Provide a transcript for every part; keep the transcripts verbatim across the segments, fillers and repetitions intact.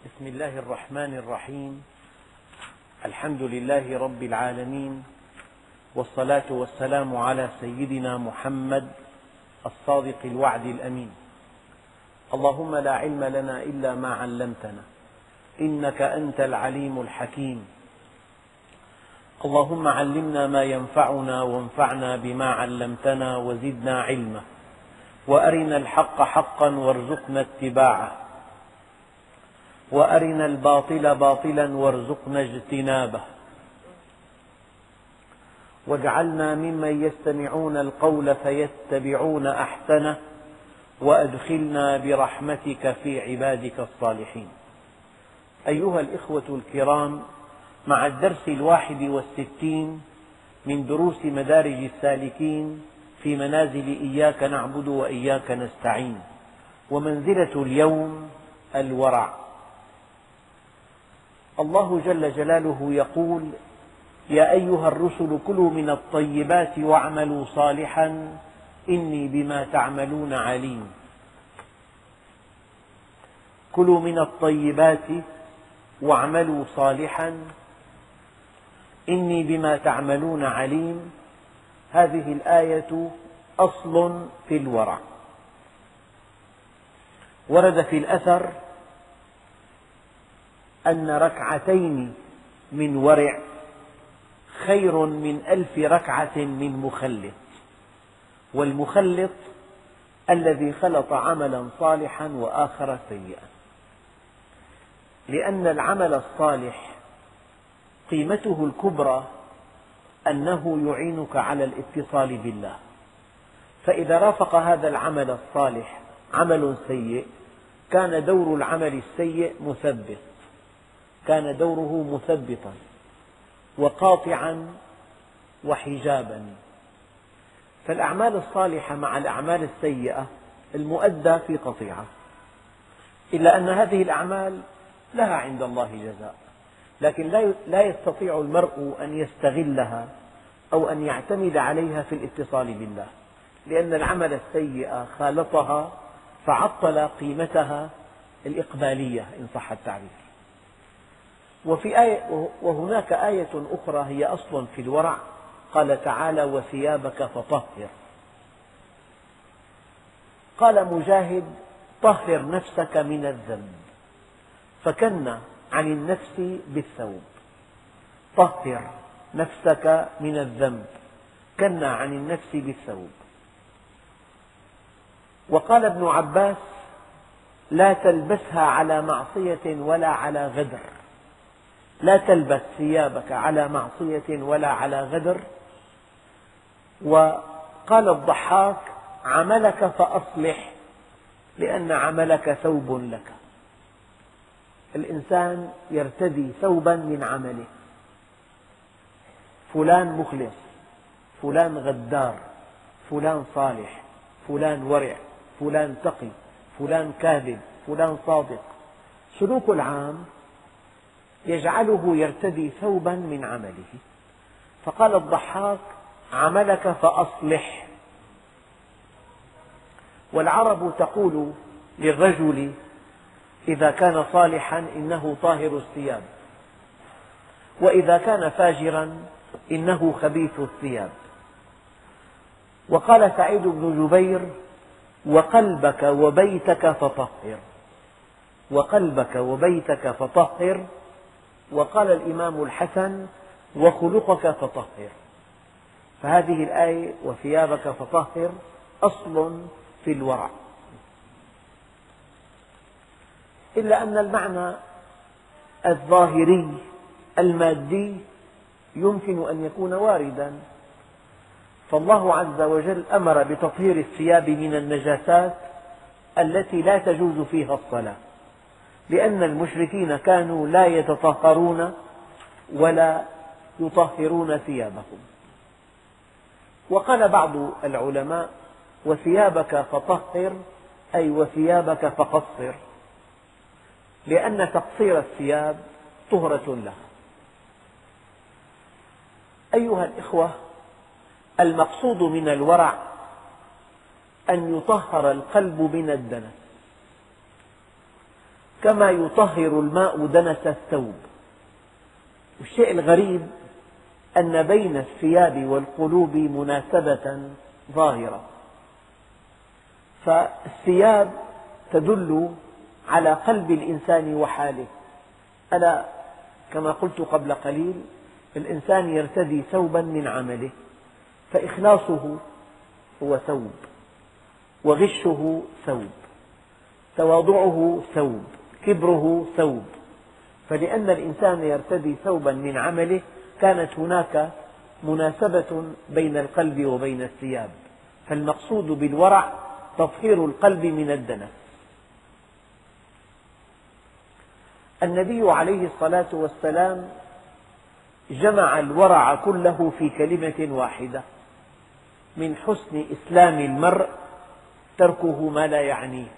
بسم الله الرحمن الرحيم. الحمد لله رب العالمين، والصلاة والسلام على سيدنا محمد الصادق الوعد الأمين. اللهم لا علم لنا إلا ما علمتنا، إنك أنت العليم الحكيم. اللهم علمنا ما ينفعنا وانفعنا بما علمتنا وزدنا علما، وأرنا الحق حقا وارزقنا اتباعه، وأرنا الباطل باطلا وارزقنا اجتنابه، واجعلنا ممن يستمعون القول فيتبعون أحسنه، وأدخلنا برحمتك في عبادك الصالحين. أيها الإخوة الكرام، مع الدرس الواحد والستين من دروس مدارج السالكين في منازل إياك نعبد وإياك نستعين، ومنزلة اليوم الورع. الله جل جلاله يقول: يا أيها الرسل كلوا من الطيبات واعملوا صالحا إني بما تعملون عليم. كلوا من الطيبات واعملوا صالحا إني بما تعملون عليم. هذه الآية أصل في الورع. ورد في الأثر أن ركعتين من ورع خير من ألف ركعة من مخلط، والمخلط الذي خلط عملا صالحا وآخر سيئا، لأن العمل الصالح قيمته الكبرى أنه يعينك على الاتصال بالله، فإذا رافق هذا العمل الصالح عمل سيء كان دور العمل السيء مثبط، كان دوره مثبطا وقاطعا وحجابا. فالأعمال الصالحة مع الأعمال السيئة المؤدى في قطيعة، إلا أن هذه الأعمال لها عند الله جزاء، لكن لا يستطيع المرء أن يستغلها أو أن يعتمد عليها في الاتصال بالله، لأن العمل السيء خالطها فعطل قيمتها الإقبالية إن صح التعبير. وفي آية وهناك آية أخرى هي أصل في الورع، قال تعالى: وثيابك فطهر. قال مجاهد: طهر نفسك من الذنب، فكن عن النفس بالثوب. طهر نفسك من الذنب، كن عن النفس بالثوب. وقال ابن عباس: لا تلبسها على معصية ولا على غدر. لا تلبس ثيابك على معصية ولا على غدر. وقال الضحاك: عملك فأصلح، لأن عملك ثوب لك. الإنسان يرتدي ثوبا من عمله، فلان مخلص، فلان غدار، فلان صالح، فلان ورع، فلان تقي، فلان كاذب، فلان صادق. سلوك العام يجعله يرتدي ثوبا من عمله. فقال الضحاك: عملك فأصلح. والعرب تقول للرجل إذا كان صالحا إنه طاهر الثياب، وإذا كان فاجرا إنه خبيث الثياب. وقال سعيد بن جبير: وقلبك وبيتك فطهر. وقلبك وبيتك فطهر. وقال الإمام الحسن: وخلقك فطهر. فهذه الآية وثيابك فطهر أصل في الورع، إلا أن المعنى الظاهري المادي يمكن أن يكون وارداً. فالله عز وجل أمر بتطهير الثياب من النجاسات التي لا تجوز فيها الصلاة، لأن المشركين كانوا لا يتطهرون ولا يطهرون ثيابهم. وقال بعض العلماء: وثيابك فطهر، أي وثيابك فقصر، لأن تقصير الثياب طهرة لها. أيها الإخوة، المقصود من الورع أن يطهر القلب من الدنس. كما يطهر الماء دنس الثوب. الشيء الغريب أن بين الثياب والقلوب مناسبة ظاهرة، فالثياب تدل على قلب الإنسان وحاله. ألا كما قلت قبل قليل، الإنسان يرتدي ثوبا من عمله، فإخلاصه هو ثوب، وغشه ثوب، تواضعه ثوب، كبره ثوب. فلأن الإنسان يرتدي ثوبا من عمله كانت هناك مناسبة بين القلب وبين الثياب، فالمقصود بالورع تطهير القلب من الدنس. النبي عليه الصلاة والسلام جمع الورع كله في كلمة واحدة: من حسن إسلام المرء تركه ما لا يعنيه.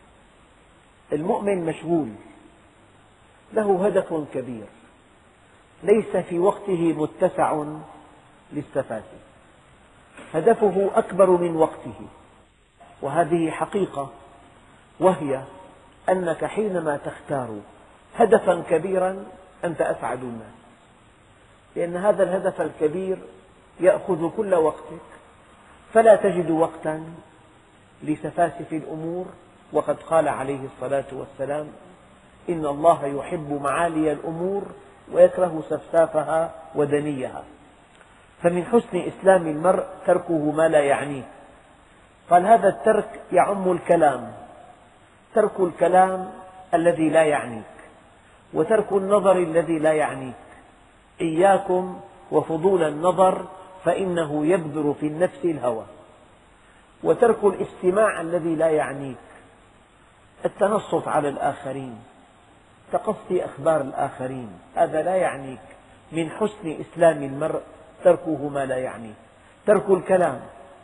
المؤمن مشغول، له هدف كبير، ليس في وقته متسع للسفاسف، هدفه أكبر من وقته. وهذه حقيقة، وهي أنك حينما تختار هدفا كبيرا أنت أسعد الناس، لأن هذا الهدف الكبير يأخذ كل وقتك، فلا تجد وقتا لسفاسف الأمور. وقد قال عليه الصلاة والسلام: إن الله يحب معالي الأمور ويكره سفسافها ودنيها. فمن حسن إسلام المرء تركه ما لا يعنيه. قال هذا الترك يعم الكلام، ترك الكلام الذي لا يعنيك، وترك النظر الذي لا يعنيك. إياكم وفضول النظر فإنه يبذر في النفس الهوى. وترك الاستماع الذي لا يعنيك، التنصت على الآخرين، تقصي أخبار الآخرين، هذا لا يعنيك. من حسن إسلام المرء تركه ما لا يعنيه، ترك الكلام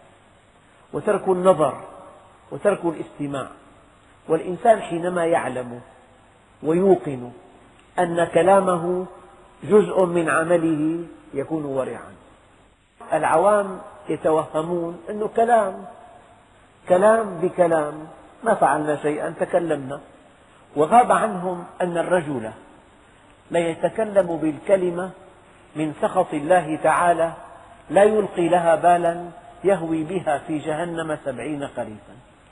وترك النظر وترك الاستماع. والإنسان حينما يعلم ويوقن أن كلامه جزء من عمله يكون ورعا. العوام يتوهمون أنه كلام كلام بكلام، ما فعلنا شيئا، تكلمنا. وغاب عنهم أن الرجل ليتكلم بالكلمة من سخط الله تعالى لا يلقي لها بالا يهوي بها في جهنم سبعين خريفا.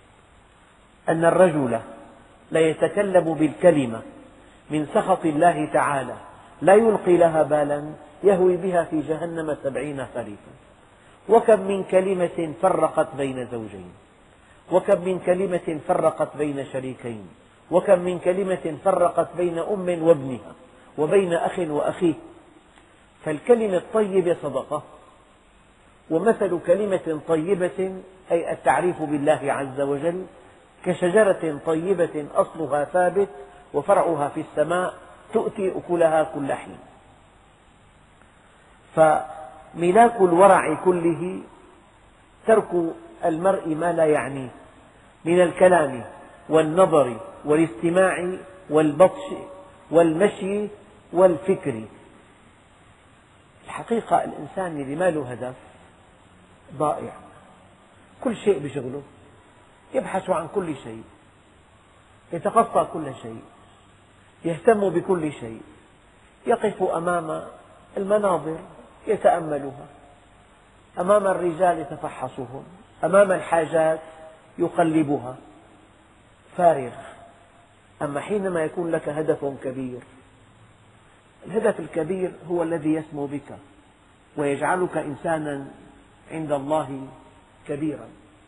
أن الرجل ليتكلم بالكلمة من سخط الله تعالى لا يلقي لها بالا يهوي بها في جهنم سبعين خريفا. وكم من كلمة فرقت بين زوجين، وكم من كلمة فرقت بين شريكين، وكم من كلمة فرقت بين أم وابنها وبين أخ وأخيه. فالكلمة الطيبة صدقة. ومثل كلمة طيبة أي التعريف بالله عز وجل كشجرة طيبة أصلها ثابت وفرعها في السماء تؤتي أكلها كل حين. فملاك الورع كله ترك المرء ما لا يعنيه من الكلام والنظر والاستماع والبطش والمشي والفكر. الحقيقة الإنسان اللي ما له هدف ضائع، كل شيء بشغله، يبحث عن كل شيء، يتقصى كل شيء، يهتم بكل شيء، يقف أمام المناظر يتأملها، أمام الرجال يتفحصهم، أمام الحاجات يقلبها، فارغ. أما حينما يكون لك هدف كبير، الهدف الكبير هو الذي يسمو بك ويجعلك إنسانا عند الله كبيرا.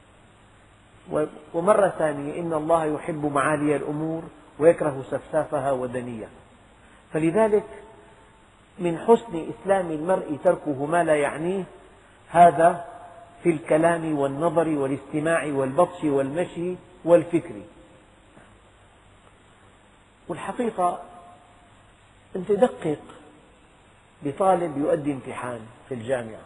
ومرة ثانية إن الله يحب معالي الأمور ويكره سفسافها ودنيها. فلذلك من حسن إسلام المرء تركه ما لا يعنيه، هذا في الكلام والنظر والاستماع والبطش والمشي والفكر. والحقيقة أنت دقق بطالب يؤدي امتحان في الجامعة،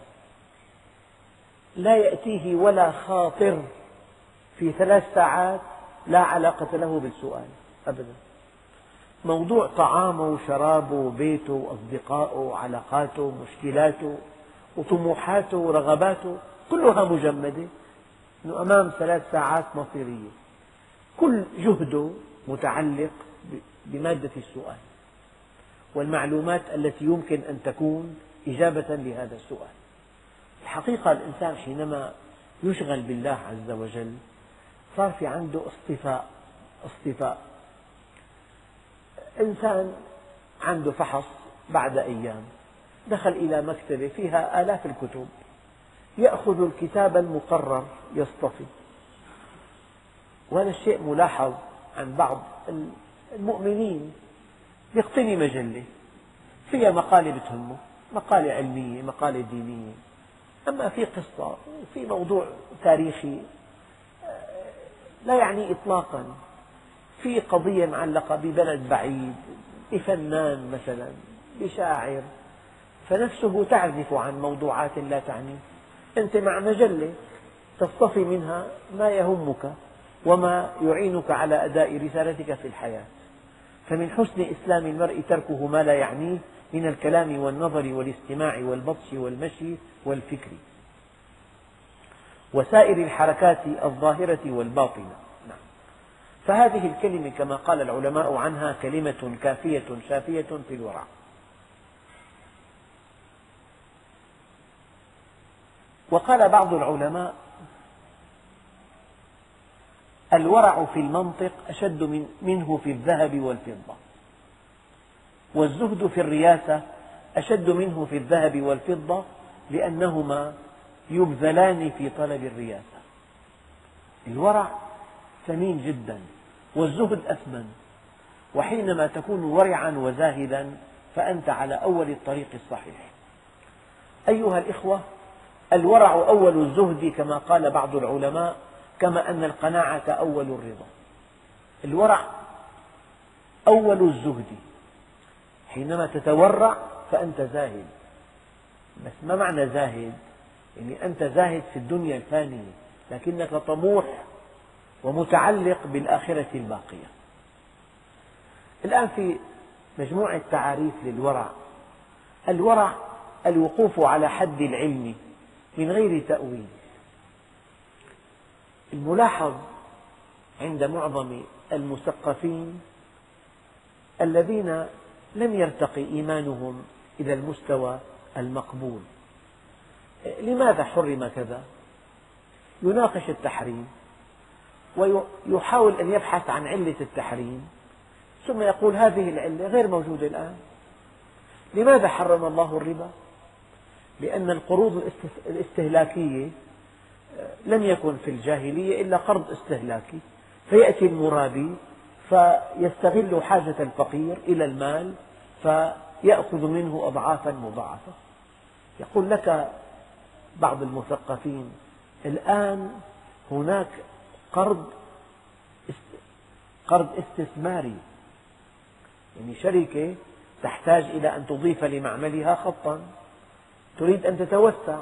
لا يأتيه ولا خاطر في ثلاث ساعات لا علاقة له بالسؤال أبدا. موضوع طعامه وشرابه وبيته وأصدقائه وعلاقاته ومشكلاته وطموحاته ورغباته كلها مجمدة، أنه أمام ثلاث ساعات مصيرية، كل جهده متعلق بمادة السؤال والمعلومات التي يمكن أن تكون إجابة لهذا السؤال. الحقيقة الإنسان حينما يشغل بالله عز وجل صار في عنده اصطفاء اصطفاء إنسان عنده فحص بعد أيام، دخل إلى مكتبة فيها آلاف الكتب، يأخذ الكتاب المقرر يصطفي. وهذا الشيء ملاحظ عن بعض المؤمنين، يقتني مجلة فيها مقالة بتهمه، مقالة علمية، مقالة دينية، أما في قصة وفي موضوع تاريخي لا يعني إطلاقا، في قضية معلقة ببلد بعيد، بفنان مثلا، بشاعر، فنفسه تعزف عن موضوعات لا تعنيه. أنت مع مجلة تصطفي منها ما يهمك وما يعينك على أداء رسالتك في الحياة. فمن حسن إسلام المرء تركه ما لا يعنيه من الكلام والنظر والاستماع والبطش والمشي والفكر وسائر الحركات الظاهرة والباطنة. نعم. فهذه الكلمة كما قال العلماء عنها كلمة كافية شافية في الورع. وقال بعض العلماء: الورع في المنطق أشد منه في الذهب والفضة، والزهد في الرياسة أشد منه في الذهب والفضة، لأنهما يبذلان في طلب الرياسة. الورع ثمين جدا والزهد أثمن، وحينما تكون ورعا وزاهدا فأنت على أول الطريق الصحيح. أيها الإخوة، الورع أول الزهد كما قال بعض العلماء، كما أن القناعة أول الرضا. الورع أول الزهد، حينما تتورع فأنت زاهد. بس ما معنى زاهد؟ يعني أنت زاهد في الدنيا الفانية، لكنك طموح ومتعلق بالآخرة الباقية. الآن في مجموعة تعاريف للورع. الورع الوقوف على حد العلم من غير تأويل. الملاحظ عند معظم المثقفين الذين لم يرتقي إيمانهم إلى المستوى المقبول. لماذا حرم كذا؟ يناقش التحريم ويحاول أن يبحث عن علة التحريم، ثم يقول هذه العلة غير موجودة الآن. لماذا حرم الله الربا؟ لأن القروض الاستهلاكية لم يكن في الجاهلية إلا قرض استهلاكي، فيأتي المرابي فيستغل حاجة الفقير إلى المال فيأخذ منه أضعافا مضاعفة. يقول لك بعض المثقفين: الآن هناك قرض قرض استثماري، يعني شركة تحتاج إلى أن تضيف لمعملها خطا، تريد أن تتوسع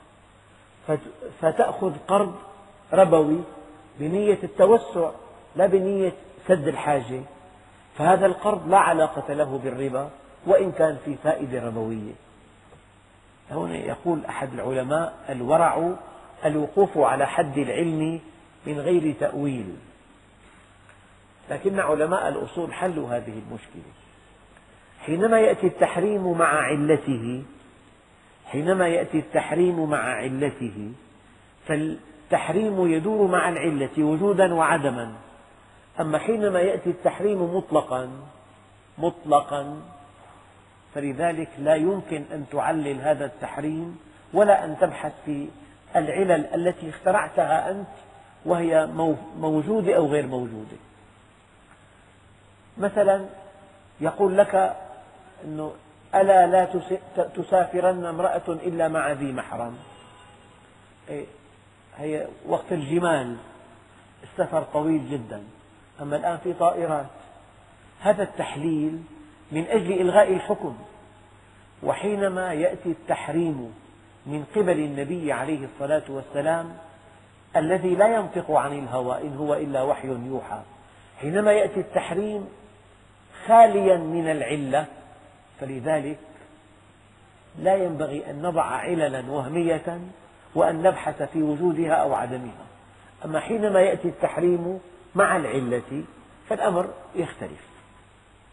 فتأخذ قرض ربوي بنية التوسع لا بنية سد الحاجة، فهذا القرض لا علاقة له بالربا وإن كان في فائدة ربوية. هنا يقول أحد العلماء: الورع الوقوف على حد العلم من غير تأويل. لكن علماء الأصول حلوا هذه المشكلة. حينما يأتي التحريم مع علته حينما يأتي التحريم مع علته فالتحريم يدور مع العلة وجودا وعدما. أما حينما يأتي التحريم مطلقا مطلقا فلذلك لا يمكن أن تعلل هذا التحريم ولا أن تبحث في العلل التي اخترعتها أنت وهي موجودة أو غير موجودة. مثلا يقول لك أنه ألا لا تسافرن امرأة إلا مع ذي محرم. هي وقت الجمال السفر طويل جدا، أما الآن في طائرات. هذا التحليل من أجل إلغاء الحكم. وحينما يأتي التحريم من قبل النبي عليه الصلاة والسلام الذي لا ينطق عن الهوى إن هو إلا وحي يوحى، حينما يأتي التحريم خاليا من العلة، فلذلك لا ينبغي أن نضع عللا وهمية وأن نبحث في وجودها أو عدمها. أما حينما يأتي التحريم مع العلة فالأمر يختلف.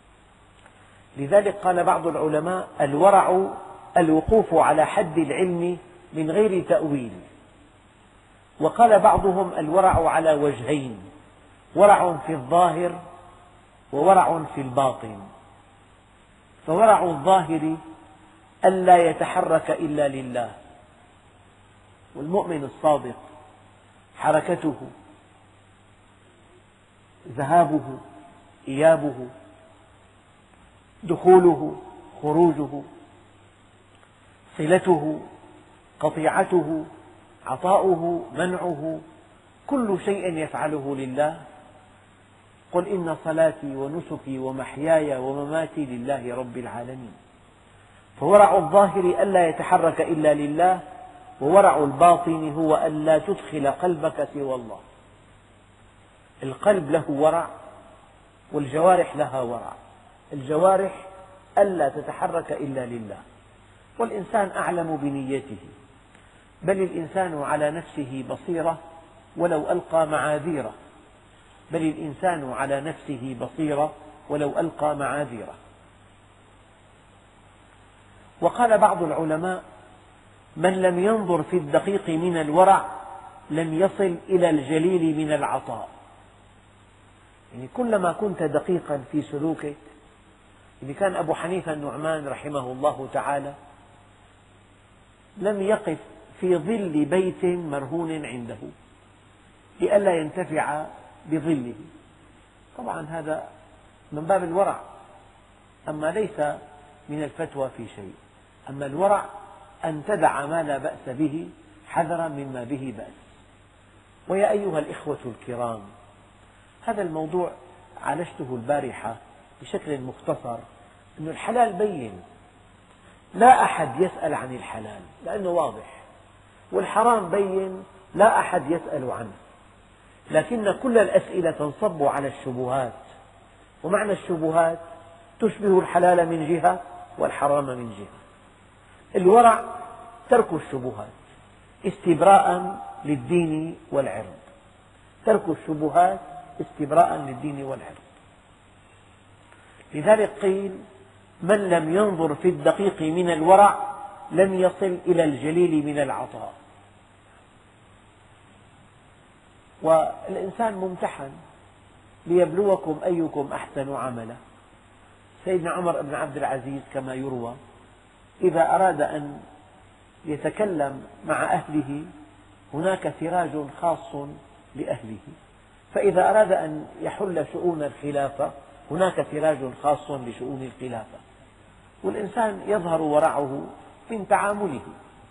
لذلك قال بعض العلماء: الورع الوقوف على حد العلم من غير تأويل. وقال بعضهم: الورع على وجهين، ورع في الظاهر وورع في الباطن. فورع الظاهر ألا يتحرك إلا لله، والمؤمن الصادق حركته، ذهابه، إيابه، دخوله، خروجه، صلته، قطيعته، عطاؤه، منعه، كل شيء يفعله لله. قل إن صلاتي ونسكي ومحياي ومماتي لله رب العالمين. فورع الظاهر ألا يتحرك إلا لله، وورع الباطن هو ألا تدخل قلبك سوى الله. القلب له ورع والجوارح لها ورع. الجوارح ألا تتحرك إلا لله، والإنسان أعلم بنيته، بل الإنسان على نفسه بصيرة ولو ألقى معاذيره، بل الإنسان على نفسه بصيرة ولو ألقى معاذيره. وقال بعض العلماء: من لم ينظر في الدقيق من الورع لم يصل إلى الجليل من العطاء. يعني كلما كنت دقيقا في سلوكك. يعني كان أبو حنيفة النعمان رحمه الله تعالى لم يقف في ظل بيت مرهون عنده لئلا ينتفع بظله. طبعا هذا من باب الورع، أما ليس من الفتوى في شيء. أما الورع أن تدع ما لا بأس به حذرا مما به بأس. ويا أيها الإخوة الكرام، هذا الموضوع عالجته البارحة بشكل مختصر، أن الحلال بين، لا أحد يسأل عن الحلال لأنه واضح، والحرام بين، لا أحد يسأل عنه، لكن كل الأسئلة تنصب على الشبهات. ومعنى الشبهات تشبه الحلال من جهة والحرام من جهة. الورع ترك الشبهات استبراء للدين والعرض، ترك الشبهات استبراء للدين والعرض. لذلك قيل: من لم ينظر في الدقيق من الورع لم يصل إلى الجليل من العطاء. والإنسان ممتحن ليبلوكم أيكم أحسن عملا. سيدنا عمر بن عبد العزيز كما يروى إذا أراد أن يتكلم مع أهله هناك سراج خاص لأهله، فإذا أراد أن يحل شؤون الخلافة هناك سراج خاص لشؤون الخلافة. والإنسان يظهر ورعه من تعامله.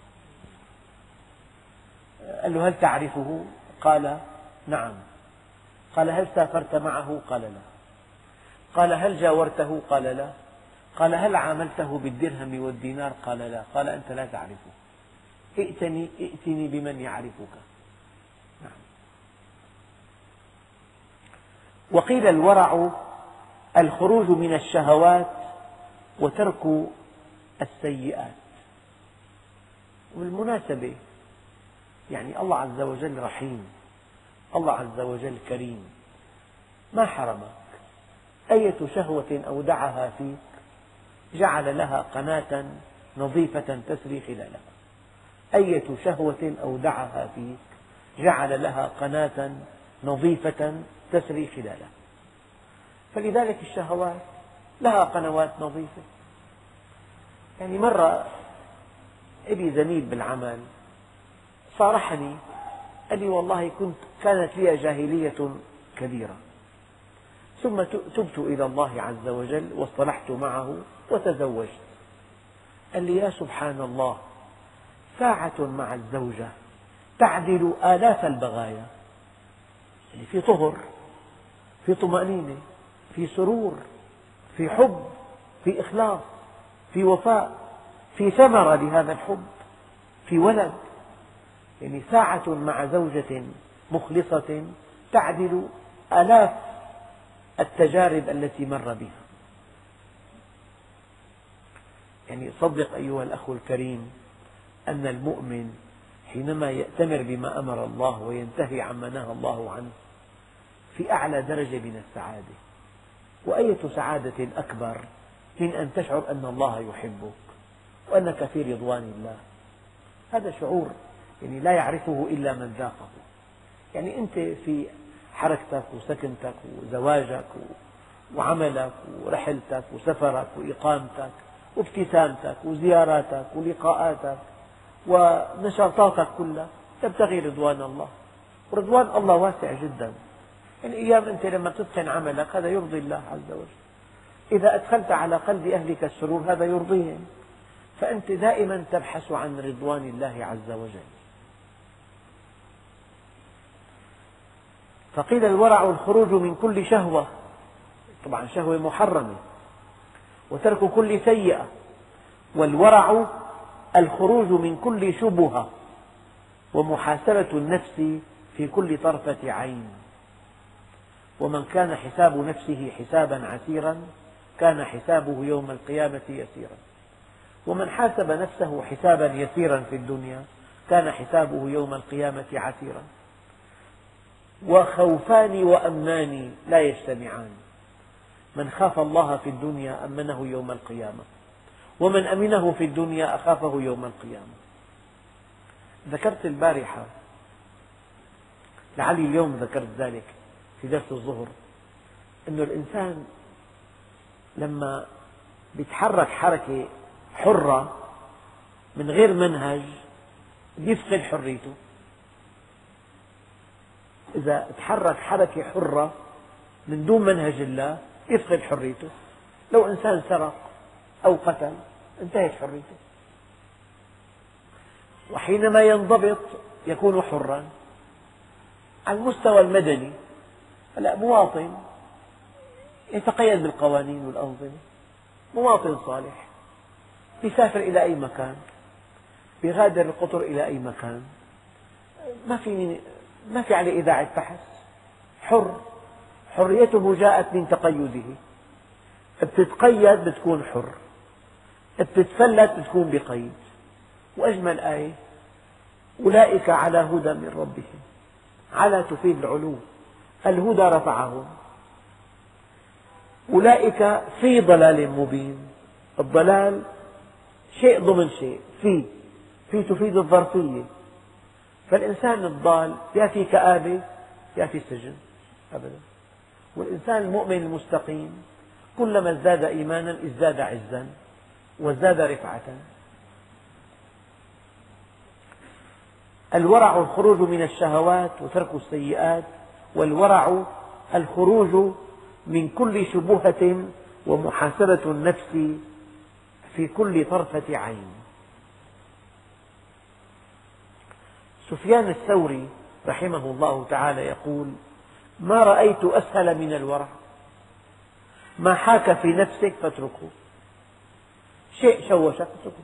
قال له: هل تعرفه؟ قال: نعم. قال: هل سافرت معه؟ قال: لا. قال: هل جاورته؟ قال: لا. قال: هل عاملته بالدرهم والدينار؟ قال: لا. قال: أنت لا تعرفه، ائتني, ائتني بمن يعرفك. نعم. وقيل: الورع الخروج من الشهوات وترك السيئات. وبالمناسبة يعني الله عز وجل رحيم، الله عز وجل كريم، ما حرمك. أية شهوة أودعها فيك جعل لها قناة نظيفة تسري خلالها. أية شهوة أودعها فيك جعل لها قناة نظيفة تسري خلالها. فلذلك الشهوات لها قنوات نظيفة. يعني مرة لي زميل بالعمل صارحني، قال لي: والله كنت كانت لي جاهلية كبيرة، ثم تبت إلى الله عز وجل واصطلحت معه وتزوجت. قال لي: يا سبحان الله، ساعة مع الزوجة تعدل آلاف البغايا. يعني في طهر، في طمأنينة، في سرور، في حب، في إخلاص، في وفاء، في ثمرة لهذا الحب، في ولد. يعني ساعة مع زوجة مخلصة تعدل آلاف التجارب التي مر بها. يعني صدق أيها الأخ الكريم أن المؤمن حينما يأتمر بما أمر الله وينتهي عما نهى الله عنه في أعلى درجة من السعادة. وأية سعادة أكبر من أن تشعر أن الله يحبك وأنك في رضوان الله. هذا شعور يعني لا يعرفه إلا من ذاقه. يعني أنت في حركتك وسكنتك وزواجك وعملك ورحلتك وسفرك وإقامتك وابتسامتك وزياراتك ولقاءاتك ونشاطاتك كلها تبتغي رضوان الله، ورضوان الله واسع جدا. يعني أيام أنت لما تتقن عملك هذا يرضي الله عز وجل، إذا أدخلت على قلب أهلك السرور هذا يرضيهم، فأنت دائما تبحث عن رضوان الله عز وجل. فقيل الورع الخروج من كل شهوة، طبعا شهوة محرمة، وترك كل سيئة. والورع الخروج من كل شبهة ومحاسبة النفس في كل طرفة عين. ومن كان حساب نفسه حسابا عسيرا كان حسابه يوم القيامة يسيرا، ومن حاسب نفسه حسابا يسيرا في الدنيا كان حسابه يوم القيامة عسيرا. وخوفان وأمنان لا يجتمعان، من خاف الله في الدنيا أمنه يوم القيامة، ومن أمنه في الدنيا أخافه يوم القيامة. ذكرت البارحة، لعلي اليوم ذكرت ذلك في درس الظهر، أن الإنسان لما يتحرك حركة حرة من غير منهج يفقد حريته. إذا تحرك حركة حرة من دون منهج الله يفقد حريته. لو إنسان سرق أو قتل انتهت حريته. وحينما ينضبط يكون حرا. على المستوى المدني هلأ مواطن يتقيد بالقوانين والأنظمة، مواطن صالح يسافر إلى أي مكان، يغادر القطر إلى أي مكان، ما في ما في عليه إذاعة بحث، حر. حريته جاءت من تقيده. بتتقيد بتكون حر، بتتفلت بتكون بقيد. وأجمل آية: أولئك على هدى من ربهم. على تفيد العلو، الهدى رفعهم. أولئك في ضلال مبين. الضلال شيء ضمن شيء، في في تفيد الظرفية. فالإنسان الضال يا في كآبة يا في سجن أبدا. والإنسان المؤمن المستقيم كلما ازداد إيمانا ازداد عزا وازداد رفعة. الورع الخروج من الشهوات وترك السيئات، والورع الخروج من كل شبهة ومحاسبة النفس في كل طرفة عين. سفيان الثوري رحمه الله تعالى يقول: ما رأيت أسهل من الورع، ما حاك في نفسك فاتركه، شيء شوشك اتركه.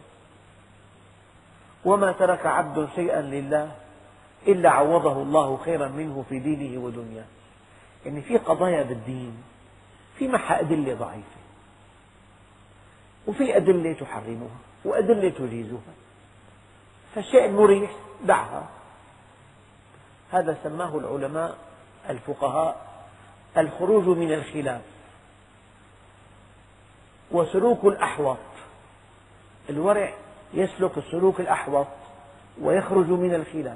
وما ترك عبد شيئا لله إلا عوضه الله خيرا منه في دينه ودنياه. يعني في قضايا بالدين في معها أدلة ضعيفة، وفي أدلة تحرمها وأدلة تجيزها، فالشيء المريح دعها. هذا سماه العلماء الفقهاء الخروج من الخلاف وسلوك الأحوط. الورع يسلك السلوك الأحوط ويخرج من الخلاف.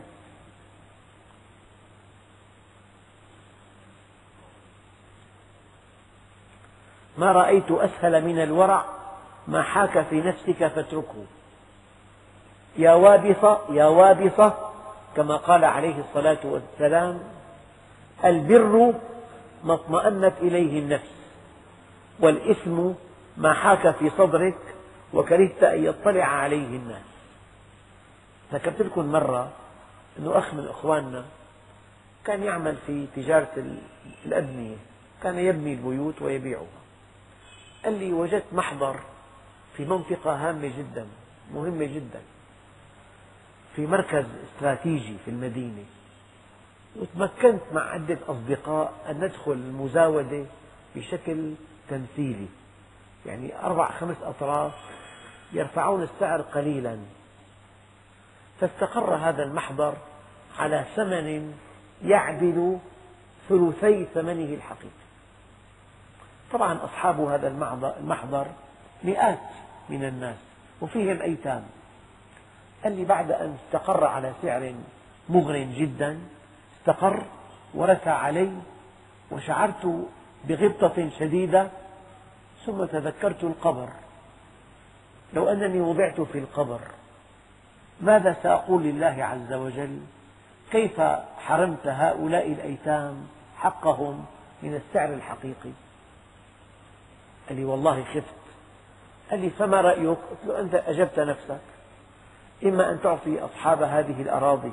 ما رأيت أسهل من الورع، ما حاك في نفسك فاتركه. يا وابصة يا وابصة، كما قال عليه الصلاة والسلام: البر ما اطمأنت إليه النفس، والإثم ما حاك في صدرك وكرهت أن يطلع عليه الناس. ذكرت لكم مرة أنه أخ من أخواننا كان يعمل في تجارة الأبنية، كان يبني البيوت ويبيعها. قال لي: وجدت محضر في منطقة هامة جدا مهمة جدا، في مركز استراتيجي في المدينة، وتمكنت مع عدة أصدقاء أن ندخل المزاودة بشكل تمثيلي، يعني أربع خمس أطراف يرفعون السعر قليلا، فاستقر هذا المحضر على ثمن يعدل ثلثي ثمنه الحقيقي. طبعا أصحاب هذا المحضر مئات من الناس وفيهم أيتام. قال لي بعد أن استقر على سعر مغر جدا استقر ورثى علي، وشعرت بغبطة شديدة، ثم تذكرت القبر. لو أنني وضعت في القبر ماذا سأقول لله عز وجل؟ كيف حرمت هؤلاء الأيتام حقهم من السعر الحقيقي؟ قال لي والله خفت. قال لي فما رأيك؟ قلت له أنت أجبت نفسك، إما أن تعطي أصحاب هذه الأراضي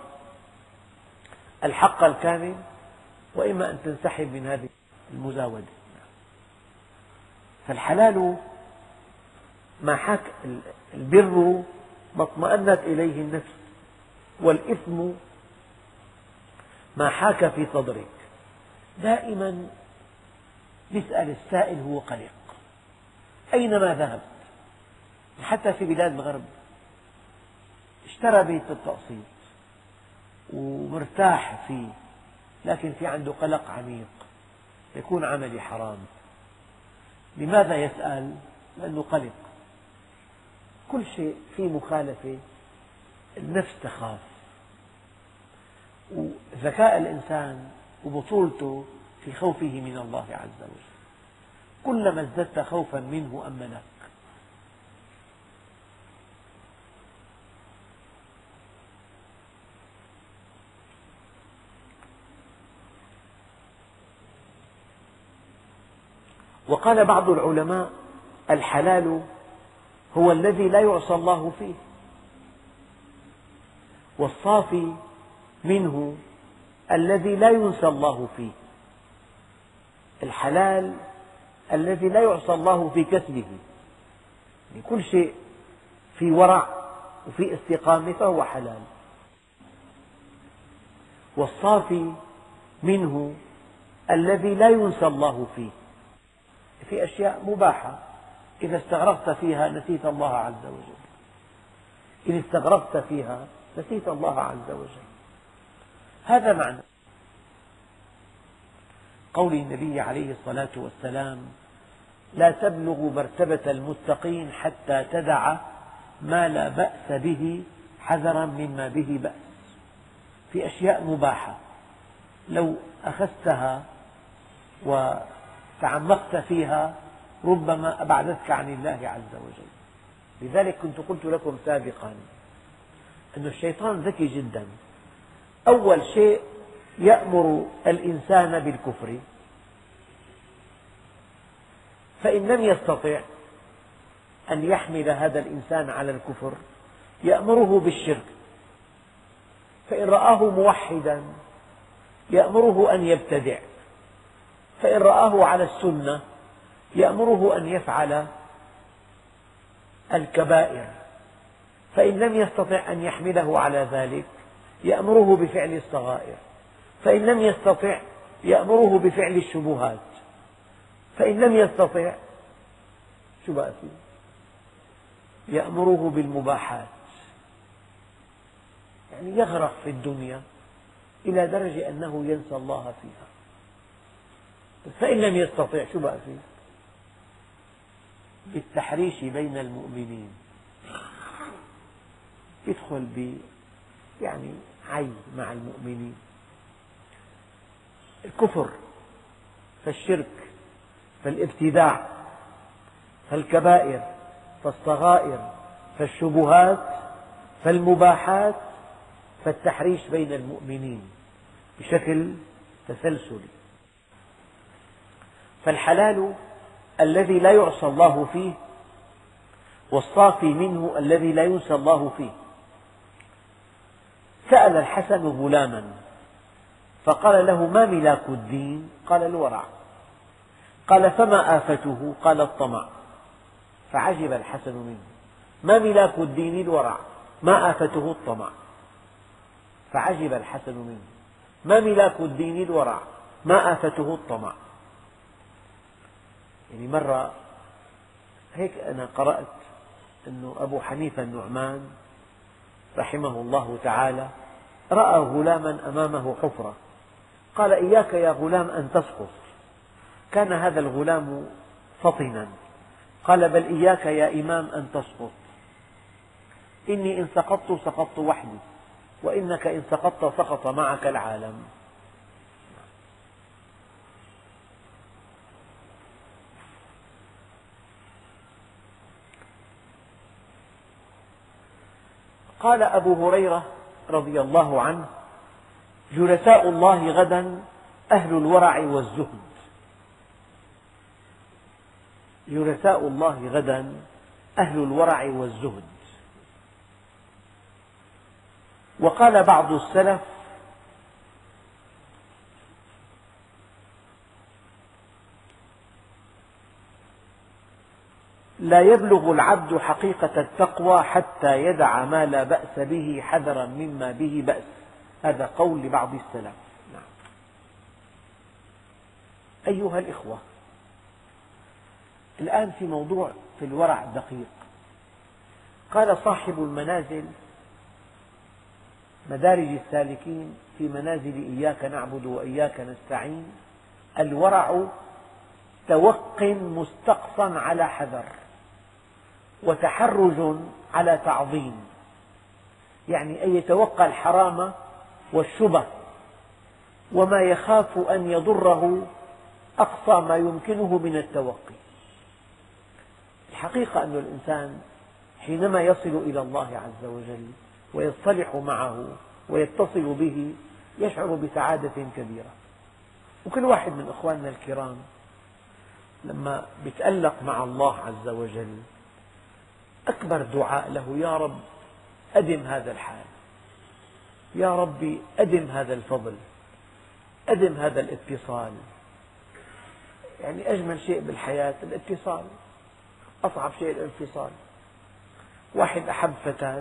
الحق الكامل، وإما أن تنسحب من هذه المزاودة. فالحلال ما حاك، البر ما اطمأنت إليه النفس، والإثم ما حاك في صدرك. دائما يسأل السائل هو قلق أينما ذهب، حتى في بلاد الغرب اشترى بيت بالتقسيط ومرتاح فيه، لكن في عنده قلق عميق، يكون عملي حرام. لماذا يسأل؟ لأنه قلق. كل شيء فيه مخالفة النفس تخاف، وذكاء الإنسان وبطولته في خوفه من الله عز وجل. كلما ازددت خوفا منه أمنك. وقال بعض العلماء الحلال هو الذي لا يعصى الله فيه، والصافي منه الذي لا ينسى الله فيه. الحلال الذي لا يعصى الله في كسبه، يعني كل شيء في ورع وفي استقامة فهو حلال. والصافي منه الذي لا ينسى الله فيه. في أشياء مباحة إذا استغرقت فيها نسيت الله عز وجل، إذا استغرقت فيها نسيت الله عز وجل. هذا معنى قول النبي عليه الصلاة والسلام: لا تبلغ مرتبة المتقين حتى تدع ما لا بأس به حذرا مما به بأس. في أشياء مباحة لو أخذتها وتعمقت فيها ربما أبعدتك عن الله عز وجل. لذلك كنت قلت لكم سابقا أن الشيطان ذكي جدا. أول شيء يأمر الإنسان بالكفر، فإن لم يستطع أن يحمل هذا الإنسان على الكفر يأمره بالشرك، فإن رآه موحدا يأمره أن يبتدع، فإن رآه على السنة يأمره أن يفعل الكبائر، فإن لم يستطع أن يحمله على ذلك يأمره بفعل الصغائر، فإن لم يستطع يأمره بفعل الشبهات، فإن لم يستطع شو بقى فيه؟ يأمره بالمباحات. يعني يغرق في الدنيا إلى درجة أنه ينسى الله فيها. فإن لم يستطع شو بقى فيه؟ بالتحريش بين المؤمنين يدخل ب يعني عي مع المؤمنين. الكفر فالشرك فالابتداع فالكبائر فالصغائر فالشبهات فالمباحات فالتحريش بين المؤمنين بشكل تسلسلي. فالحلال الذي لا يعصى الله فيه، والصافي منه الذي لا ينسى الله فيه. سأل الحسن غلاما فقال له: ما ملاك الدين؟ قال: الورع. قال: فما آفته؟ قال: الطمع. فعجب الحسن منه. ما ملاك الدين؟ الورع. ما آفته؟ الطمع. فعجب الحسن منه. ما ملاك الدين؟ الورع. ما آفته؟ الطمع. يعني مرة هيك أنا قرأت أن أبو حنيفة النعمان رحمه الله تعالى رأى غلاما أمامه حفرة، قال: إياك يا غلام أن تسقط. كان هذا الغلام فطنا قال بل إياك يا إمام أن تسقط، إني إن سقطت سقطت وحدي، وإنك إن سقطت سقط معك العالم. قال أبو هريرة رضي الله عنه: جلساء الله غدا أهل الورع والزهد. جلساء الله غدا أهل الورع والزهد. وقال بعض السلف: لا يبلغ العبد حقيقة التقوى حتى يدع ما لا بأس به حذرا مما به بأس. هذا قول لبعض السلف. نعم. أيها الإخوة، الآن في موضوع في الورع دقيق. قال صاحب المنازل مدارج السالكين في منازل إياك نعبد وإياك نستعين: الورع توق مستقصى على حذر، وتحرج على تعظيم. يعني أن يتوقى الحرام والشبه وما يخاف أن يضره أقصى ما يمكنه من التوقي. الحقيقة أن الإنسان حينما يصل إلى الله عز وجل ويصطلح معه ويتصل به يشعر بسعادة كبيرة. وكل واحد من أخواننا الكرام لما يتألق مع الله عز وجل أكبر دعاء له: يا رب أدم هذا الحال، يا ربي أدم هذا الفضل، أدم هذا الاتصال. يعني أجمل شيء بالحياة الاتصال، أصعب شيء الانفصال. واحد أحب فتاة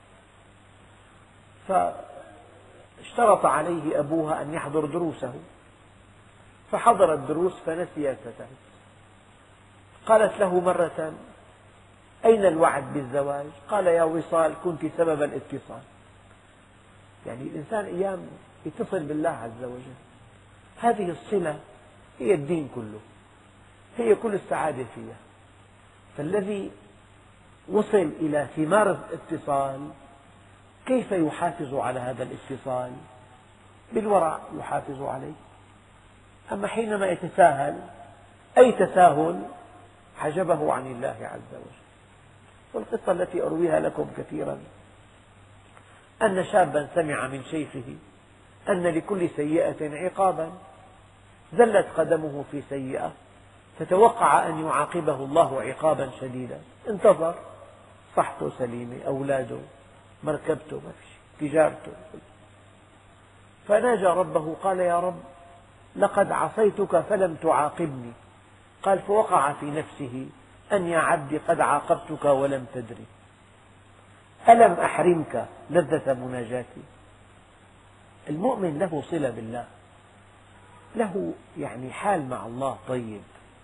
فاشترط عليه أبوها أن يحضر دروسه، فحضر الدروس فنسي الفتاة. قالت له مرة: أين الوعد بالزواج؟ قال: يا وصال كنت سبب الاتصال. يعني الإنسان أيام يتصل بالله عز وجل، هذه الصلة هي الدين كله، هي كل السعادة فيها. فالذي وصل إلى ثمار الاتصال كيف يحافظ على هذا الاتصال؟ بالورع يحافظ عليه. أما حينما يتساهل أي تساهل حجبه عن الله عز وجل. والقصة التي أرويها لكم كثيرا أن شابا سمع من شيخه أن لكل سيئة عقابا، زلت قدمه في سيئة فتوقع أن يعاقبه الله عقابا شديدا. انتظر، صحته سليمة، أولاده، مركبته، ما في تجارته. فناجى ربه قال: يا رب لقد عصيتك فلم تعاقبني. قال: فوقع في نفسه أن يا عبدي قد عاقبتك ولم تدري، ألم أحرمك لذة مناجاتي. المؤمن له صلة بالله، له يعني حال مع الله طيب.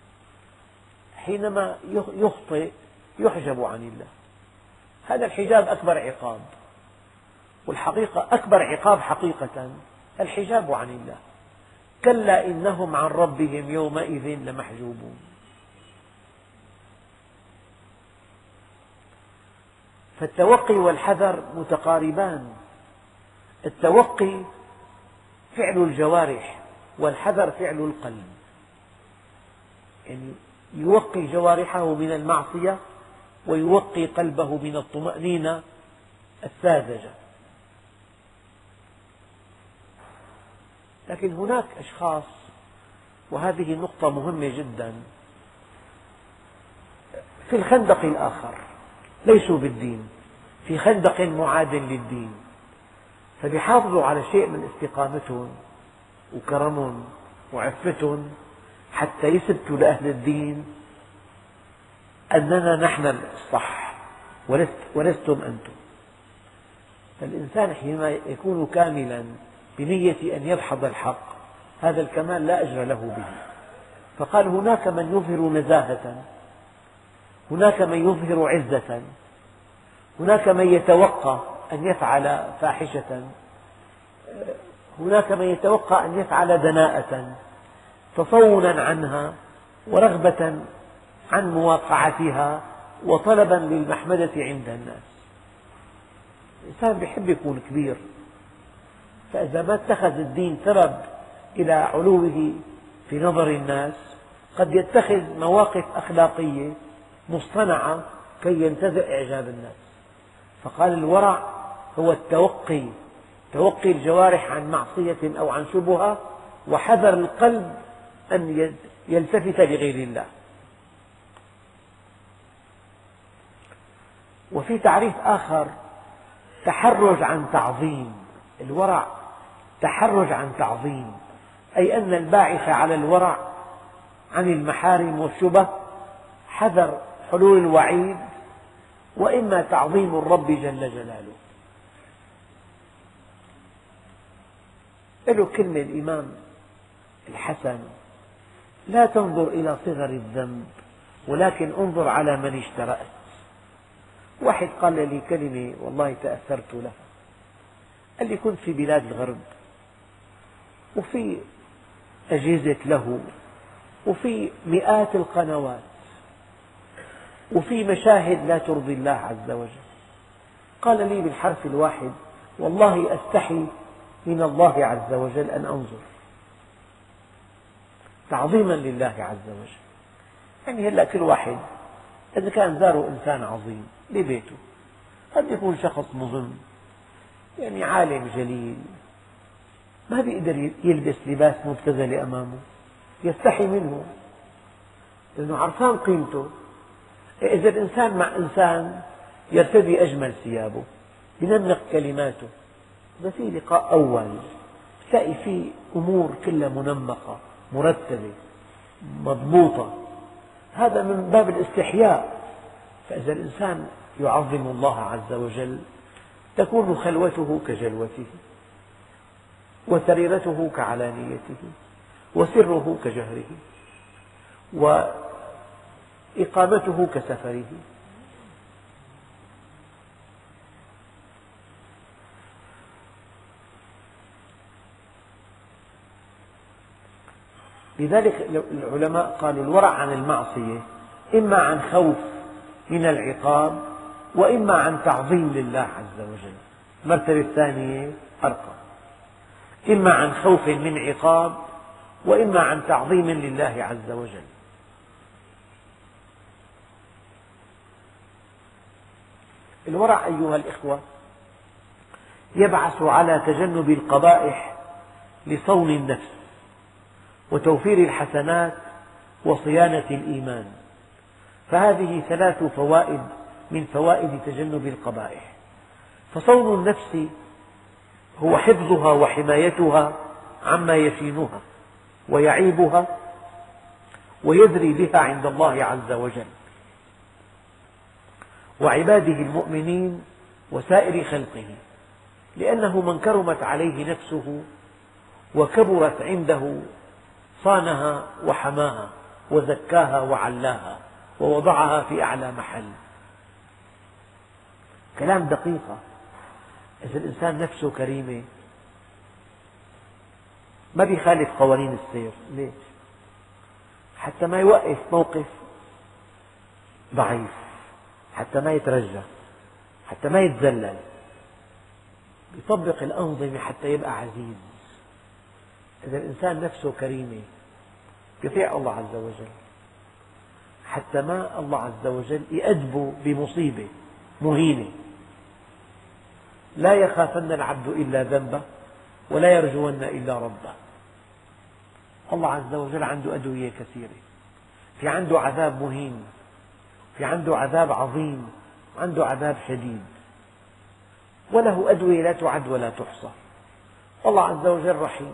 حينما يخطئ يحجب عن الله، هذا الحجاب أكبر عقاب. والحقيقة أكبر عقاب حقيقة الحجاب عن الله. كلا إنهم عن ربهم يومئذ لمحجوبون. فالتوقي والحذر متقاربان. التوقي فعل الجوارح والحذر فعل القلب. يعني يوقي جوارحه من المعصية ويوقي قلبه من الطمأنينة الساذجة. لكن هناك أشخاص، وهذه نقطة مهمة جدا، في الخندق الآخر ليسوا بالدين، في خندق معاد للدين، فبيحافظوا على شيء من استقامتهم وكرمهم وعفتهم حتى يثبتوا لأهل الدين أننا نحن الصح ولستم أنتم. فالإنسان حينما يكون كاملا بنية أن يدحض الحق، هذا الكمال لا أجر له به. فقال: هناك من يظهر نزاهة، هناك من يظهر عزة، هناك من يتوقع أن يفعل فاحشة، هناك من يتوقع أن يفعل دناءة تصونا عنها ورغبة عن مواقعتها وطلبا للمحمدة عند الناس. الإنسان يحب يكون كبير، فإذا ما اتخذ الدين سبب إلى علوه في نظر الناس قد يتخذ مواقف أخلاقية مصطنعة كي ينتزع إعجاب الناس. فقال الورع هو التوقي، توقي الجوارح عن معصية أو عن شبهة، وحذر القلب أن يلتفت لغير الله. وفي تعريف آخر تحرج عن تعظيم. الورع تحرج عن تعظيم، أي أن الباعث على الورع عن المحارم والشبه حذر حلول الوعيد، وإما تعظيم الرب جل جلاله. له كلمة الإمام الحسن: لا تنظر إلى صغر الذنب ولكن انظر على من اشترأت. واحد قال لي كلمة والله تأثرت لها، قال لي: كنت في بلاد الغرب وفي أجهزة له وفي مئات القنوات وفي مشاهد لا ترضي الله عز وجل. قال لي بالحرف الواحد: والله أستحي من الله عز وجل أن أنظر، تعظيما لله عز وجل. يعني هلأ كل واحد إذا كان زاره إنسان عظيم ببيته، قد يكون شخص مهم، يعني عالم جليل، ما بيقدر يلبس لباس مبتذل أمامه، يستحي منه لأنه عرفان قيمته. إذا الإنسان مع إنسان يرتدي أجمل ثيابه، ينمق كلماته، إذا في لقاء أول تلاقي فيه أمور كلها منمقة مرتبة مضبوطة، هذا من باب الاستحياء. فإذا الإنسان يعظم الله عز وجل تكون خلوته كجلوته، وسريرته كعلانيته، وسره كجهره، وإقامته كسفره. لذلك العلماء قالوا الورع عن المعصية إما عن خوف من العقاب وإما عن تعظيم لله عز وجل. المرتبة الثانية أرقى، إما عن خوف من عقاب وإما عن تعظيم لله عز وجل. الورع أيها الإخوة يبعث على تجنب القبائح لصون النفس وتوفير الحسنات وصيانة الإيمان. فهذه ثلاث فوائد من فوائد تجنب القبائح. فصون النفس هو حفظها وحمايتها عما يشينها ويعيبها ويدري بها عند الله عز وجل وعباده المؤمنين وسائر خلقه، لأنه من كرمت عليه نفسه وكبرت عنده صانها وحماها وزكاها وعلاها ووضعها في أعلى محل. كلام دقيقة. إذا الإنسان نفسه كريمة ما بيخالف قوانين السير. ليش؟ حتى ما يوقف موقف ضعيف، حتى ما يترجى، حتى ما يتذلل، يطبق الأنظمة حتى يبقى عزيز. إذا الإنسان نفسه كريمة يطيع الله عز وجل حتى ما الله عز وجل يأدبه بمصيبة مهينة. لا يخافن العبد إلا ذنبه ولا يرجون إلا ربه. الله عز وجل عنده أدوية كثيرة، في عنده عذاب مهين، في عنده عذاب عظيم، عنده عذاب شديد، وله أدوية لا تعد ولا تحصى. الله عز وجل رحيم.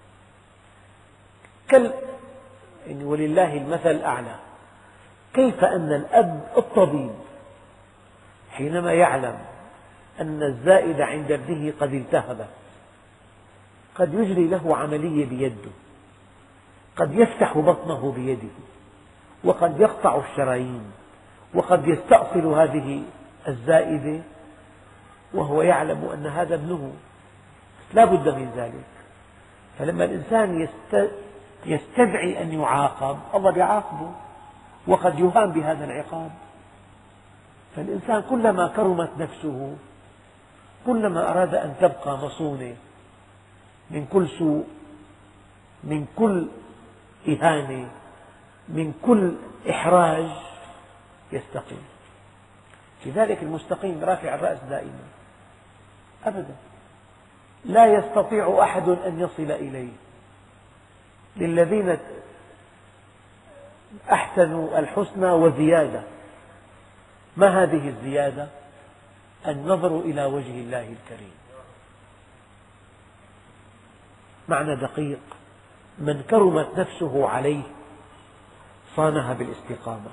كل يعني ولله المثل الأعلى. كيف أن الأب الطبيب حينما يعلم أن الزائد عند ابنه قد التهب قد يجري له عملية بيده، قد يفتح بطنه بيده، وقد يقطع الشرايين، وقد يستأصل هذه الزائدة وهو يعلم أن هذا ابنه، لا بد من ذلك. فلما الإنسان يستدعي أن يعاقب الله يعاقبه، وقد يهان بهذا العقاب. فالإنسان كلما كرمت نفسه كلما أراد أن تبقى مصونة من كل سوء، من كل إهانة، من كل إحراج يستقيم. لذلك المستقيم رافع الرأس دائما أبدا، لا يستطيع أحد أن يصل إليه. للذين أحسنوا الحسنى وزيادة. ما هذه الزيادة؟ النظر إلى وجه الله الكريم. معنى دقيق: من كرمت نفسه عليه صانها بالاستقامة.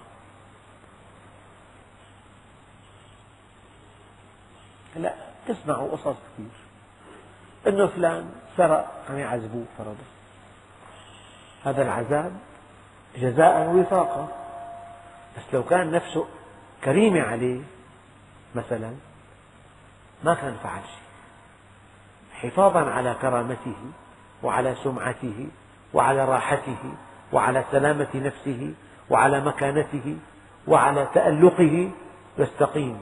لا تسمعوا قصص كثير أنه فلان سرق عم يعذبوه فرضا، هذا العذاب جزاء وفاقا، بس لو كان نفسه كريمة عليه مثلا ما كان فعل شيء. حفاظا على كرامته وعلى سمعته وعلى راحته وعلى سلامة نفسه وعلى مكانته وعلى تألقه يستقيم.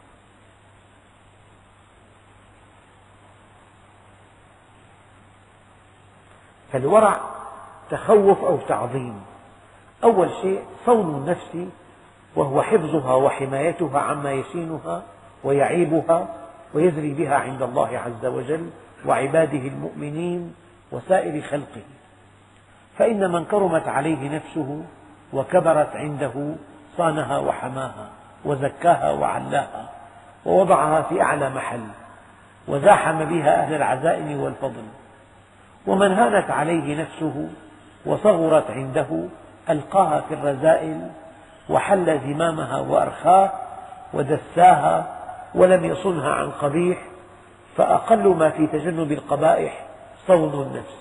فالورع تخوف أو تعظيم. أول شيء صون النفس، وهو حفظها وحمايتها عما يشينها ويعيبها ويزري بها عند الله عز وجل وعباده المؤمنين وسائر خلقه. فإن من كرمت عليه نفسه وكبرت عنده صانها وحماها وزكاها وعلاها ووضعها في أعلى محل وزاحم بها أهل العزائم والفضل. ومن هانت عليه نفسه وصغرت عنده ألقاها في الرذائل وحل زمامها وأرخاه ودساها ولم يصنها عن قبيح. فأقل ما في تجنب القبائح صون النفس.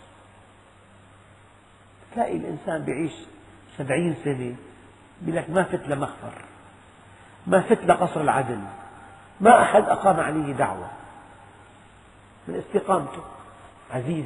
تلاقي الإنسان بيعيش سبعين سنة يقول لك ما فت لمخفر، ما فت لقصر العدل، ما أحد أقام عليه دعوة، من استقامته عزيز.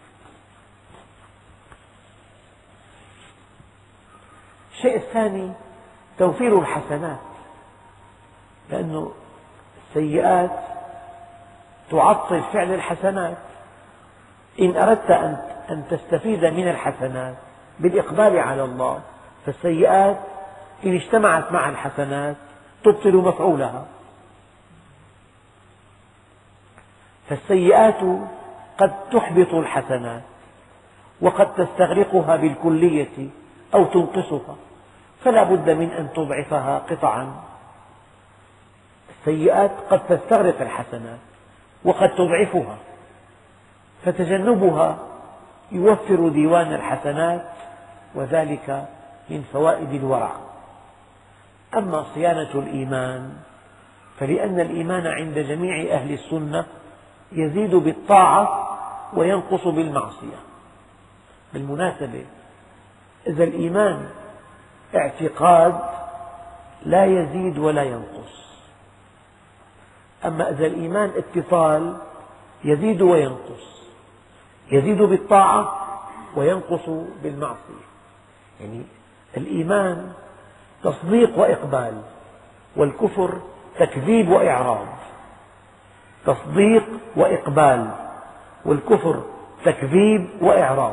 الشيء الثاني توفير الحسنات، لأن السيئات تعطل فعل الحسنات. إن أردت أن تستفيد من الحسنات بالإقبال على الله، فالسيئات إن اجتمعت مع الحسنات تبطل مفعولها. فالسيئات قد تحبط الحسنات وقد تستغرقها بالكلية أو تنقصها، فلا بد من أن تضعفها قطعا. السيئات قد تستغرق الحسنات وقد تضعفها، فتجنبها يوفر ديوان الحسنات، وذلك من فوائد الورع. أما صيانة الإيمان فلأن الإيمان عند جميع أهل السنة يزيد بالطاعة وينقص بالمعصية. بالمناسبة إذا الإيمان اعتقاد لا يزيد ولا ينقص، أما إذا الإيمان اتصال يزيد وينقص، يزيد بالطاعة وينقص بالمعصية. يعني الإيمان تصديق وإقبال، والكفر تكذيب وإعراض. تصديق وإقبال، والكفر تكذيب وإعراض.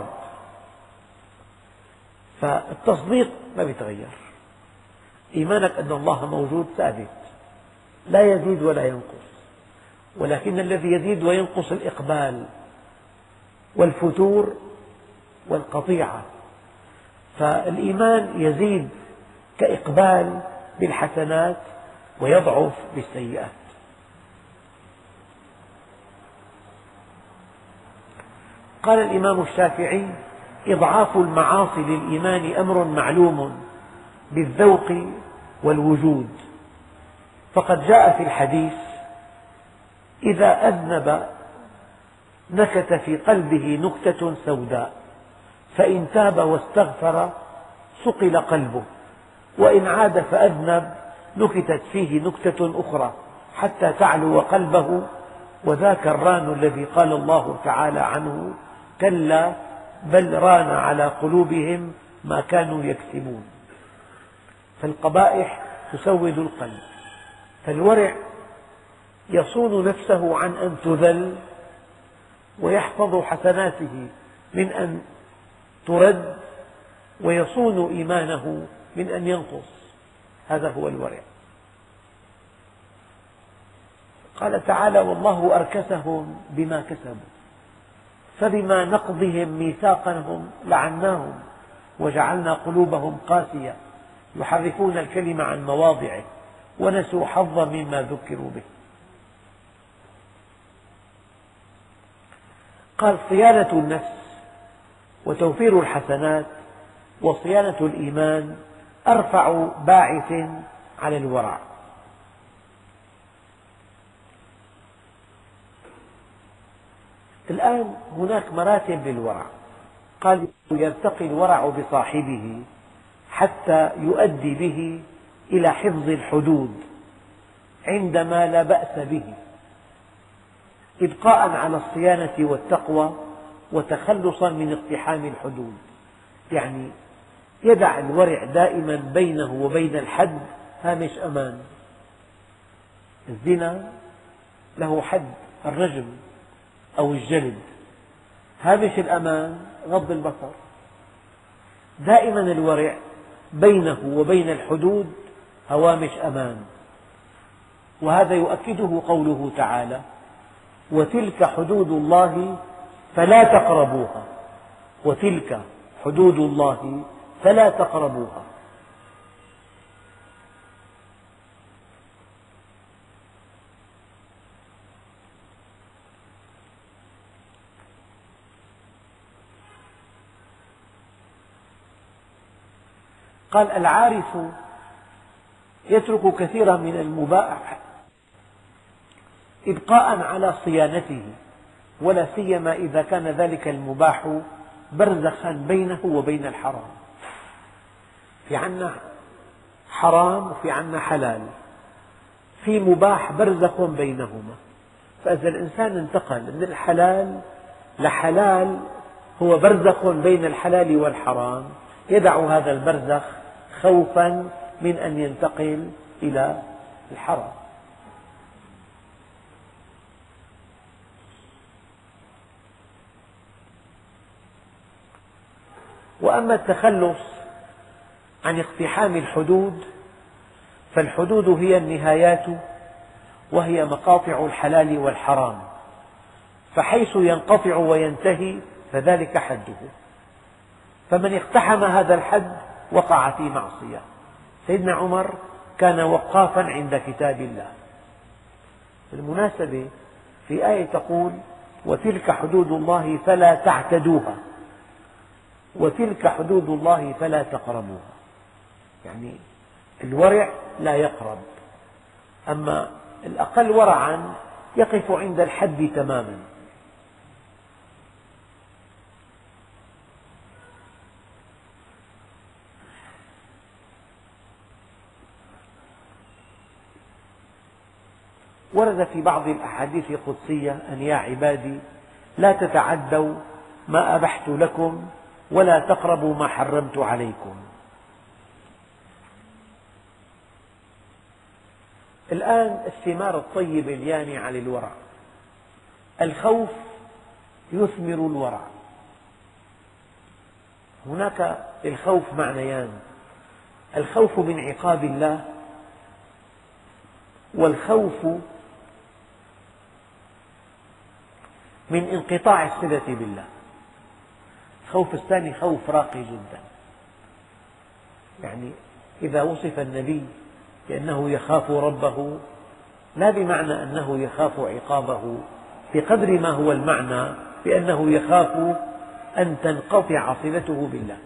فالتصديق ما يتغير، إيمانك أن الله موجود ثابت لا يزيد ولا ينقص، ولكن الذي يزيد وينقص الإقبال والفتور والقطيعة. فالإيمان يزيد كإقبال بالحسنات ويضعف بالسيئات. قال الإمام الشافعي: إضعاف المعاصي للإيمان أمر معلوم بالذوق والوجود، فقد جاء في الحديث: إذا أذنب نكت في قلبه نكتة سوداء، فإن تاب واستغفر صقل قلبه، وإن عاد فأذنب نكتت فيه نكتة أخرى حتى تعلو قلبه، وذاك الران الذي قال الله تعالى عنه: كلا بل ران على قلوبهم ما كانوا يكسبون. فالقبائح تسود القلب. فالورع يصون نفسه عن أن تذل، ويحفظ حسناته من أن ترد، ويصون إيمانه من أن ينقص. هذا هو الورع. قال تعالى: والله أركسهم بما كسبوا فبما نقضهم ميثاقهم لعناهم وجعلنا قلوبهم قاسية يحرفون الكلم عن مواضعه ونسوا حظا مما ذكروا به. قال: صيانة النفس وتوفير الحسنات وصيانة الإيمان أرفع باعث على الورع. الآن هناك مراتب للورع. قال: يرتقي الورع بصاحبه حتى يؤدي به إلى حفظ الحدود عندما لا بأس به، إبقاء على الصيانة والتقوى وتخلصا من اقتحام الحدود. يعني يدع الورع دائما بينه وبين الحد هامش أمان. الزنا له حد، الرجم أو الجلد. هامش الأمان غض البصر. دائما الورع بينه وبين الحدود هوامش أمان. وهذا يؤكده قوله تعالى: وتلك حدود الله فلا تقربوها. وتلك حدود الله فلا تقربوها. قال: العارف يترك كثيرا من المباح إبقاء على صيانته، ولا سيما إذا كان ذلك المباح برزخا بينه وبين الحرام. في عنا حرام وفي عنا حلال، في مباح برزخ بينهما. فإذا الإنسان انتقل من الحلال لحلال هو برزخ بين الحلال والحرام، يدع هذا البرزخ خوفا من أن ينتقل إلى الحرام. وأما التخلص عن اقتحام الحدود فالحدود هي النهايات وهي مقاطع الحلال والحرام، فحيث ينقطع وينتهي فذلك حده. فمن اقتحم هذا الحد وقع في معصية. سيدنا عمر كان وقافا عند كتاب الله. بالمناسبة في آية تقول: وتلك حدود الله فلا تعتدوها، وتلك حدود الله فلا تقربوها. يعني الورع لا يقرب، أما الأقل ورعا يقف عند الحد تماما. ورد في بعض الأحاديث القدسية أن يا عبادي لا تتعدوا ما أبحت لكم ولا تقربوا ما حرمت عليكم. الآن الثمار الطيبة اليانعة للورع. الخوف يثمر الورع. هناك الخوف معنيان: الخوف من عقاب الله، والخوف من انقطاع الصلة بالله. الخوف الثاني خوف راقي جدا. يعني إذا وصف النبي بأنه يخاف ربه لا بمعنى أنه يخاف عقابه بقدر ما هو المعنى بأنه يخاف أن تنقطع صلته بالله.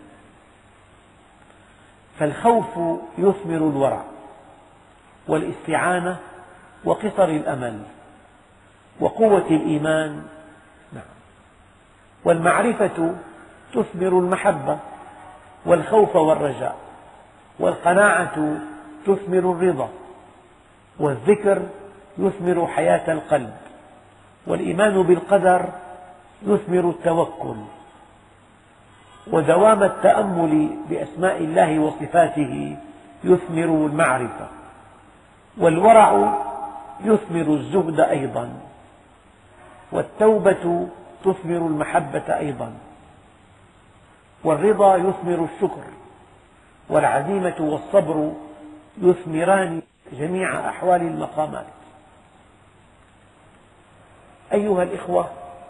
فالخوف يثمر الورع والاستعانة وقصر الأمل وقوة الإيمان. والمعرفة تثمر المحبة والخوف والرجاء، والقناعة تثمر الرضا، والذكر يثمر حياة القلب، والإيمان بالقدر يثمر التوكل، ودوام التأمل بأسماء الله وصفاته يثمر المعرفة، والورع يثمر الزهد أيضا، والتوبة تثمر المحبة أيضا، والرضا يثمر الشكر، والعزيمة والصبر يثمران جميع أحوال المقامات. أيها الإخوة،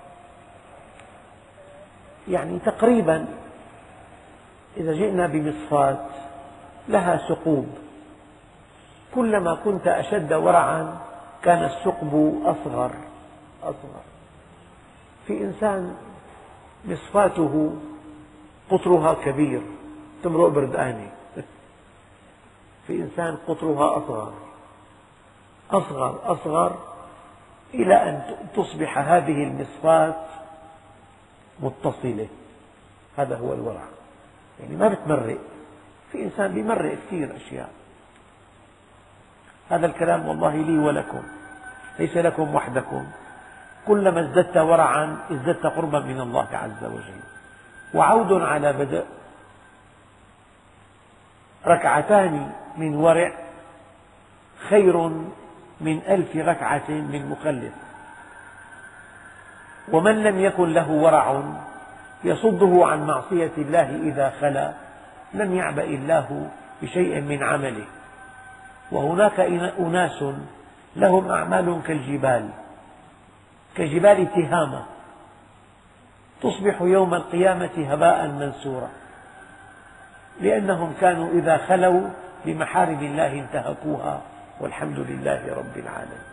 يعني تقريبا إذا جئنا بمصفاة لها ثقوب، كلما كنت أشد ورعا كان الثقب أصغر أصغر. في إنسان مصفاته قطرها كبير تمرق بردقانة، في إنسان قطرها أصغر أصغر أصغر إلى أن تصبح هذه المصفاة متصلة. هذا هو الورع، يعني ما بتمرق. في إنسان بيمرق كثير أشياء. هذا الكلام والله لي ولكم، ليس لكم وحدكم. كلما ازددت ورعا ازددت قربا من الله عز وجل. وعود على بدء، ركعتان من ورع خير من ألف ركعة من مخلف. ومن لم يكن له ورع يصده عن معصية الله إذا خلا لم يعبأ الله بشيء من عمله. وهناك أناس لهم أعمال كالجبال كجبال تهامة تصبح يوم القيامة هباء منثورا، لأنهم كانوا إذا خلوا بمحارم الله انتهكوها، والحمد لله رب العالمين.